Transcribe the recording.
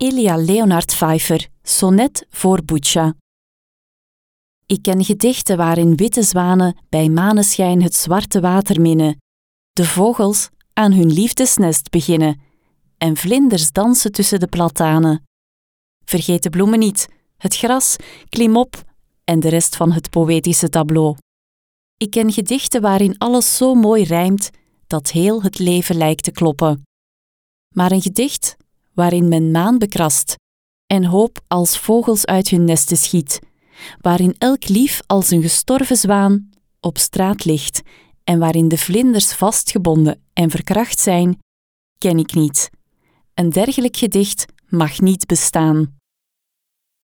Elia Leonard Pfeiffer, sonnet voor Butsja. Ik ken gedichten waarin witte zwanen bij maneschijn het zwarte water minnen, de vogels aan hun liefdesnest beginnen en vlinders dansen tussen de platanen. Vergeet de bloemen niet, het gras, klim op en de rest van het poëtische tableau. Ik ken gedichten waarin alles zo mooi rijmt dat heel het leven lijkt te kloppen. Maar een gedicht waarin men maan bekrast en hoop als vogels uit hun nesten schiet, waarin elk lief als een gestorven zwaan op straat ligt en waarin de vlinders vastgebonden en verkracht zijn, ken ik niet. Een dergelijk gedicht mag niet bestaan.